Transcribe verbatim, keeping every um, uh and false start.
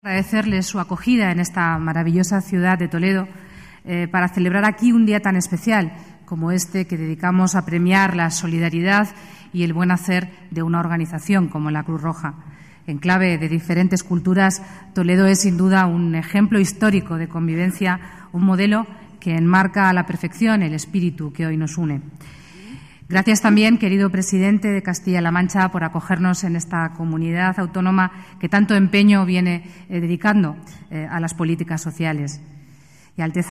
Agradecerles su acogida en esta maravillosa ciudad de Toledo eh, para celebrar aquí un día tan especial como este que dedicamos a premiar la solidaridad y el buen hacer de una organización como la Cruz Roja. En clave de diferentes culturas, Toledo es sin duda un ejemplo histórico de convivencia, un modelo que enmarca a la perfección el espíritu que hoy nos une. Gracias también, querido presidente de Castilla-La Mancha, por acogernos en esta comunidad autónoma que tanto empeño viene eh, dedicando eh, a las políticas sociales. Y Alteza